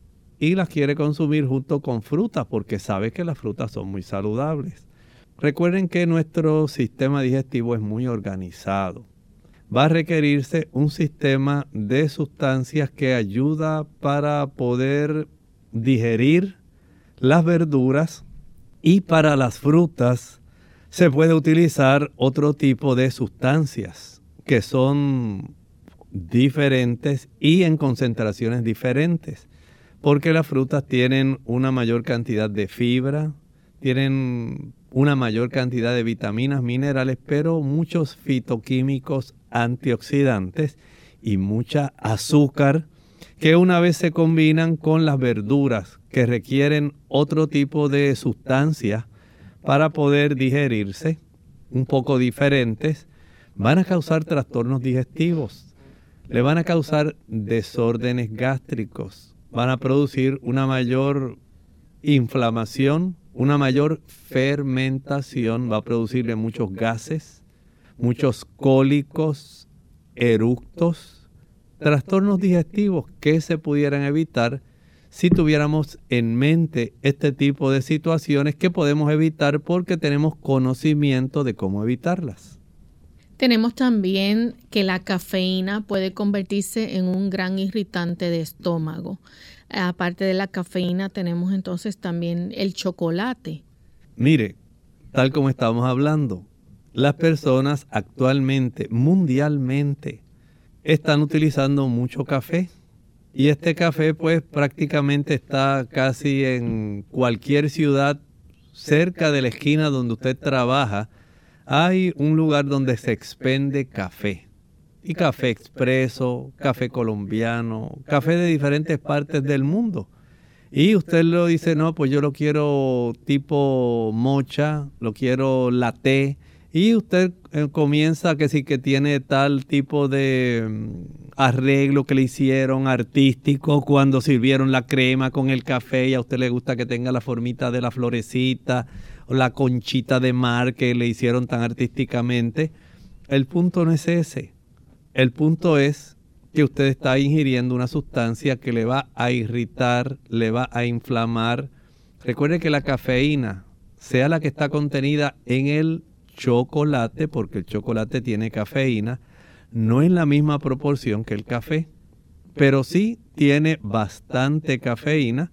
y las quiere consumir junto con frutas porque sabe que las frutas son muy saludables. Recuerden que nuestro sistema digestivo es muy organizado. Va a requerirse un sistema de sustancias que ayuda para poder digerir las verduras y para las frutas se puede utilizar otro tipo de sustancias que son diferentes y en concentraciones diferentes. Porque las frutas tienen una mayor cantidad de fibra, tienen una mayor cantidad de vitaminas, minerales, pero muchos fitoquímicos antioxidantes y mucha azúcar que una vez se combinan con las verduras que requieren otro tipo de sustancias para poder digerirse, un poco diferentes, van a causar trastornos digestivos, le van a causar desórdenes gástricos, van a producir una mayor inflamación, una mayor fermentación, va a producirle muchos gases, muchos cólicos, eructos, trastornos digestivos que se pudieran evitar si tuviéramos en mente este tipo de situaciones que podemos evitar porque tenemos conocimiento de cómo evitarlas. Tenemos también que la cafeína puede convertirse en un gran irritante de estómago. Aparte de la cafeína, tenemos entonces también el chocolate. Mire, tal como estamos hablando, las personas actualmente, mundialmente, están utilizando mucho café. Y este café pues prácticamente está casi en cualquier ciudad cerca de la esquina donde usted trabaja. Hay un lugar donde se expende café. Y café expreso, café colombiano, café de diferentes partes del mundo. Y usted lo dice, no, pues yo lo quiero tipo mocha, lo quiero latte. Y usted comienza que sí que tiene tal tipo de arreglo que le hicieron artístico cuando sirvieron la crema con el café y a usted le gusta que tenga la formita de la florecita o la conchita de mar que le hicieron tan artísticamente. El punto no es ese. El punto es que usted está ingiriendo una sustancia que le va a irritar, le va a inflamar. Recuerde que la cafeína, sea la que está contenida en el chocolate, porque el chocolate tiene cafeína, no en la misma proporción que el café, pero sí tiene bastante cafeína.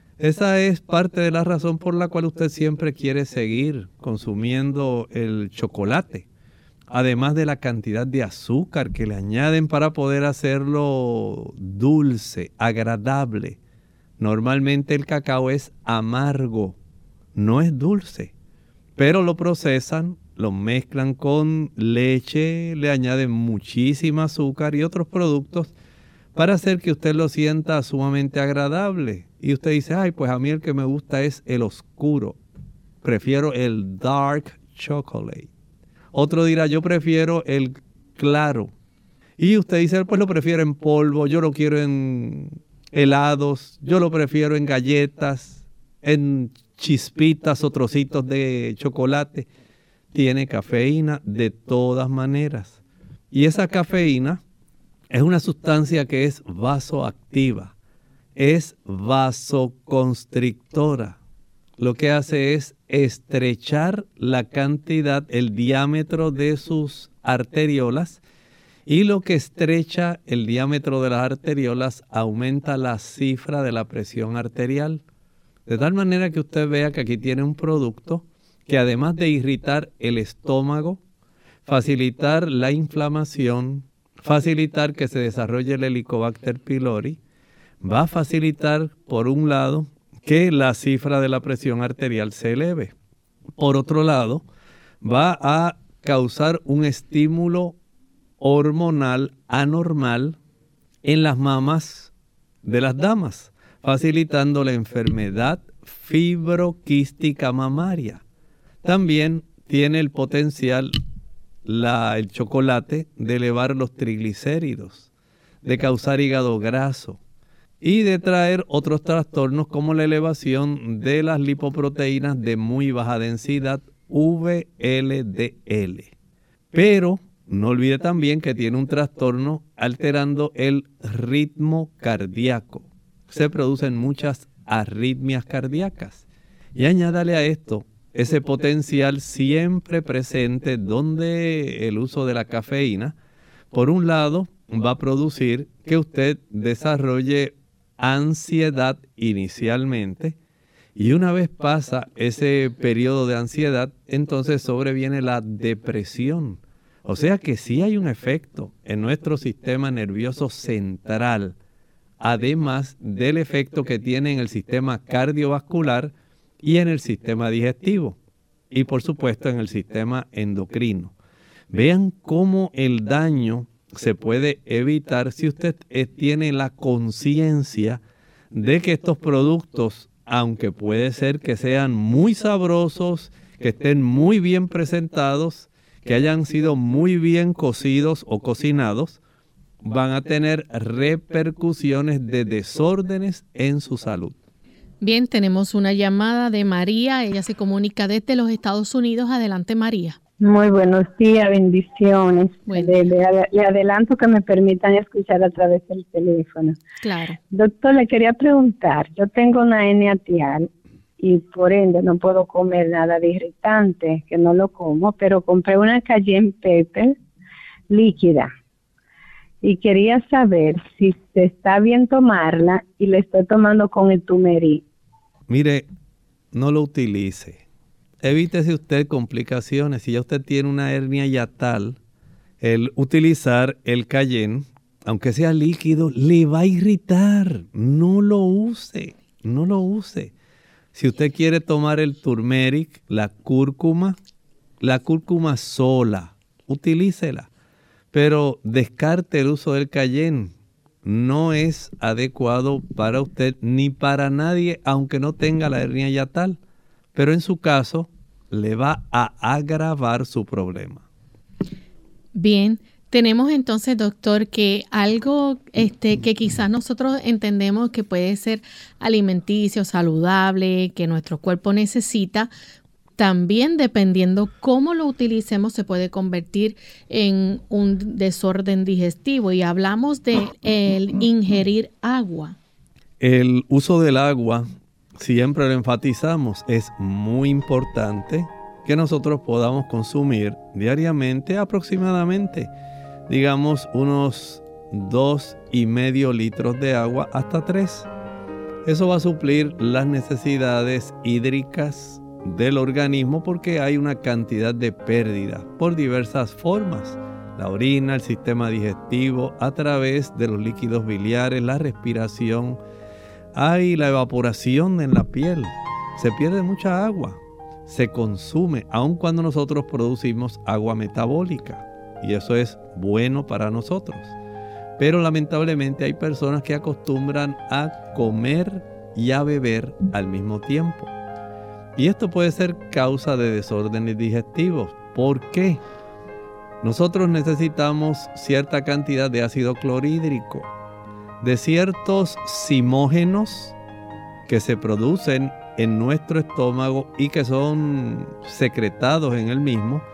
Esa es parte de la razón por la cual usted siempre quiere seguir consumiendo el chocolate. Además de la cantidad de azúcar que le añaden para poder hacerlo dulce, agradable. Normalmente el cacao es amargo, no es dulce, pero lo procesan, lo mezclan con leche, le añaden muchísima azúcar y otros productos para hacer que usted lo sienta sumamente agradable. Y usted dice, ay, pues a mí el que me gusta es el oscuro. Prefiero el dark chocolate. Otro dirá, yo prefiero el claro. Y usted dice, pues lo prefiero en polvo, yo lo quiero en helados, yo lo prefiero en galletas, en chispitas o trocitos de chocolate. Tiene cafeína de todas maneras. Y esa cafeína Es una sustancia que es vasoactiva, es vasoconstrictora. Lo que hace es estrechar la cantidad, el diámetro de sus arteriolas, y lo que estrecha el diámetro de las arteriolas aumenta la cifra de la presión arterial. De tal manera que usted vea que aquí tiene un producto que, además de irritar el estómago, facilitar la inflamación, facilitar que se desarrolle el Helicobacter pylori, va a facilitar, por un lado, que la cifra de la presión arterial se eleve. Por otro lado, va a causar un estímulo hormonal anormal en las mamas de las damas, facilitando la enfermedad fibroquística mamaria. También tiene el potencial, el chocolate, de elevar los triglicéridos, de causar hígado graso y de traer otros trastornos como la elevación de las lipoproteínas de muy baja densidad, VLDL. Pero no olvide también que tiene un trastorno alterando el ritmo cardíaco. Se producen muchas arritmias cardíacas. Y añádale a esto ese potencial siempre presente donde el uso de la cafeína, por un lado, va a producir que usted desarrolle ansiedad inicialmente, y una vez pasa ese periodo de ansiedad, entonces sobreviene la depresión. O sea que sí hay un efecto en nuestro sistema nervioso central, además del efecto que tiene en el sistema cardiovascular y en el sistema digestivo, y por supuesto en el sistema endocrino. Vean cómo el daño se puede evitar si usted tiene la conciencia de que estos productos, aunque puede ser que sean muy sabrosos, que estén muy bien presentados, que hayan sido muy bien cocidos o cocinados, van a tener repercusiones de desórdenes en su salud. Bien, tenemos una llamada de María. Ella se comunica desde los Estados Unidos. Adelante, María. Muy buenos días, bendiciones. Le adelanto que me permitan escuchar a través del teléfono. Claro. Doctor, le quería preguntar, yo tengo una hernia hiatal y por ende no puedo comer nada de irritante, que no lo como, pero compré una Cayenne Pepper líquida y quería saber si está bien tomarla y le estoy tomando con el turmeric. Mire, no lo utilice. Evítese usted complicaciones. Si ya usted tiene una hernia hiatal, el utilizar el Cayenne, aunque sea líquido, le va a irritar. No lo use, no lo use. Si usted quiere tomar el turmeric, la cúrcuma sola, utilícela. Pero descarte el uso del Cayenne. No es adecuado para usted ni para nadie, aunque no tenga la hernia hiatal. Pero en su caso, le va a agravar su problema. Bien, tenemos entonces, doctor, que algo que quizás nosotros entendemos que puede ser alimenticio, saludable, que nuestro cuerpo necesita, también dependiendo cómo lo utilicemos se puede convertir en un desorden digestivo. Y hablamos de el ingerir agua. El uso del agua, siempre lo enfatizamos, es muy importante que nosotros podamos consumir diariamente aproximadamente, digamos, unos 2,5 litros de agua hasta 3. Eso va a suplir las necesidades hídricas del organismo porque hay una cantidad de pérdida por diversas formas. La orina, el sistema digestivo, a través de los líquidos biliares, la respiración. Hay la evaporación en la piel, se pierde mucha agua, se consume, aun cuando nosotros producimos agua metabólica, y eso es bueno para nosotros. Pero lamentablemente hay personas que acostumbran a comer y a beber al mismo tiempo. Y esto puede ser causa de desórdenes digestivos. ¿Por qué? Nosotros necesitamos cierta cantidad de ácido clorhídrico, de ciertos zimógenos que se producen en nuestro estómago y que son secretados en el mismo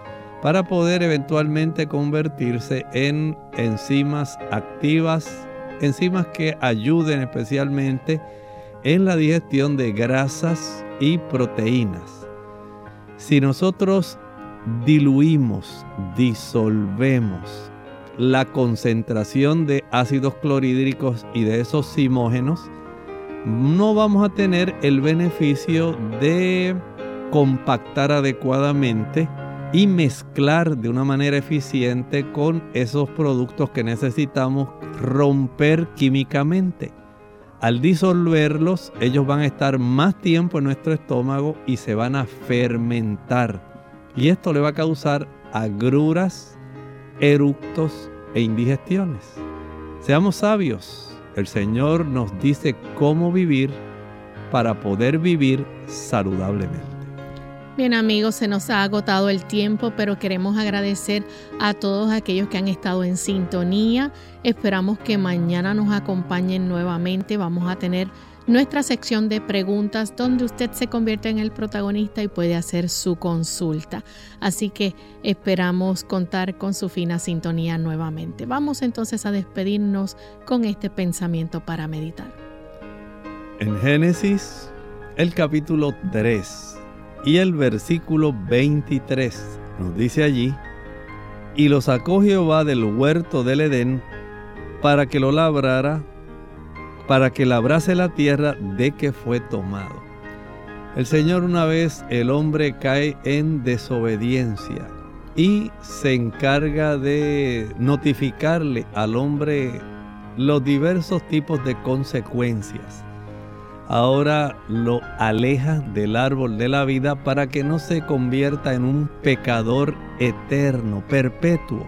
para poder eventualmente convertirse en enzimas activas, enzimas que ayuden especialmente en la digestión de grasas y proteínas. Si nosotros diluimos, disolvemos la concentración de ácidos clorhídricos y de esos zimógenos, no vamos a tener el beneficio de compactar adecuadamente y mezclar de una manera eficiente con esos productos que necesitamos romper químicamente. Al disolverlos, ellos van a estar más tiempo en nuestro estómago y se van a fermentar. Y esto le va a causar agruras, eructos e indigestiones. Seamos sabios. El Señor nos dice cómo vivir para poder vivir saludablemente. Bien amigos, se nos ha agotado el tiempo, pero queremos agradecer a todos aquellos que han estado en sintonía. Esperamos que mañana nos acompañen nuevamente. Vamos a tener nuestra sección de preguntas donde usted se convierte en el protagonista y puede hacer su consulta. Así que esperamos contar con su fina sintonía nuevamente. Vamos entonces a despedirnos con este pensamiento para meditar. En Génesis, el capítulo 3 y el versículo 23 nos dice allí: y lo sacó Jehová del huerto del Edén para que lo labrara, para que labrase la tierra de que fue tomado. El Señor, una vez el hombre cae en desobediencia y se encarga de notificarle al hombre los diversos tipos de consecuencias. Ahora lo aleja del árbol de la vida para que no se convierta en un pecador eterno, perpetuo.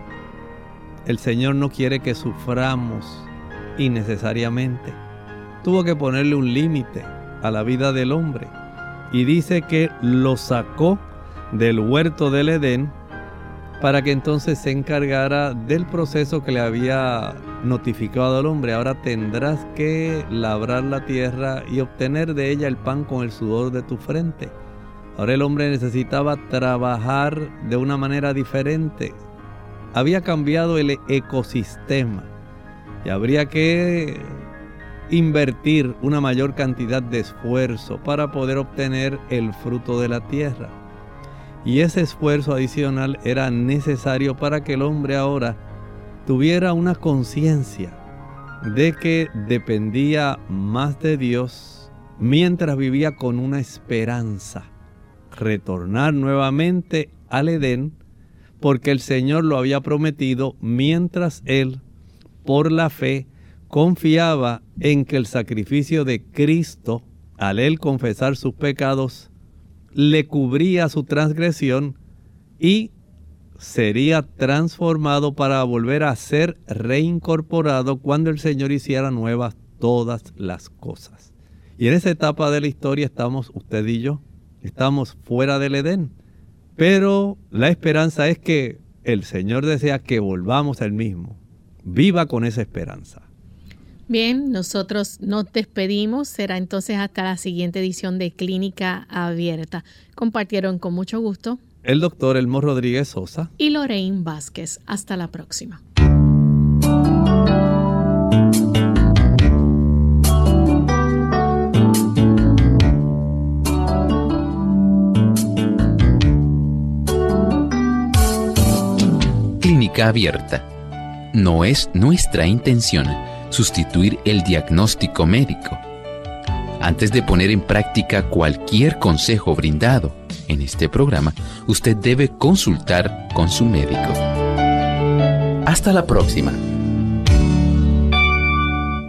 El Señor no quiere que suframos innecesariamente. Tuvo que ponerle un límite a la vida del hombre y dice que lo sacó del huerto del Edén para que entonces se encargara del proceso que le había notificado al hombre. Ahora tendrás que labrar la tierra y obtener de ella el pan con el sudor de tu frente. Ahora el hombre necesitaba trabajar de una manera diferente. Había cambiado el ecosistema y habría que invertir una mayor cantidad de esfuerzo para poder obtener el fruto de la tierra. Y ese esfuerzo adicional era necesario para que el hombre ahora tuviera una conciencia de que dependía más de Dios mientras vivía con una esperanza. Retornar nuevamente al Edén porque el Señor lo había prometido mientras él, por la fe, confiaba en que el sacrificio de Cristo, al él confesar sus pecados, le cubría su transgresión y sería transformado para volver a ser reincorporado cuando el Señor hiciera nuevas todas las cosas. Y en esa etapa de la historia estamos usted y yo. Estamos fuera del Edén. Pero la esperanza es que el Señor desea que volvamos al mismo. Viva con esa esperanza. Bien, nosotros nos despedimos. Será entonces hasta la siguiente edición de Clínica Abierta. Compartieron con mucho gusto el doctor Elmo Rodríguez Sosa y Lorraine Vázquez. Hasta la próxima. Clínica Abierta. No es nuestra intención sustituir el diagnóstico médico. Antes de poner en práctica cualquier consejo brindado en este programa, usted debe consultar con su médico. Hasta la próxima.